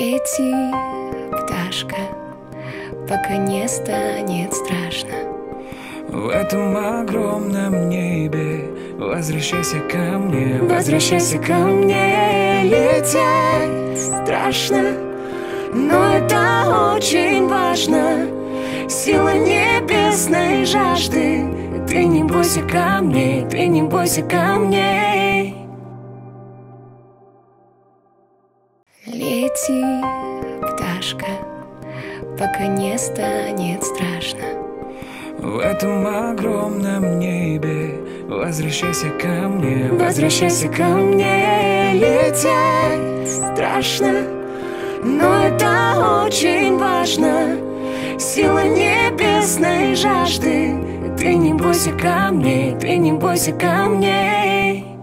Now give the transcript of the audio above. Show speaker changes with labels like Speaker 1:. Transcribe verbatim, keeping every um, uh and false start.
Speaker 1: Лети, пташка, пока не станет страшно.
Speaker 2: В этом огромном небе возвращайся ко мне, возвращайся ко мне.
Speaker 1: Лететь страшно, но это очень важно. Сила небесной жажды. Ты не бойся камней, ты не бойся камней. Лети, пташка, пока не станет страшно.
Speaker 2: В этом огромном небе возвращайся ко мне,
Speaker 1: Возвращайся ко мне. Лететь страшно, но это очень важно. Сила небесной жажды. Ты не бойся камней, ты не бойся камней.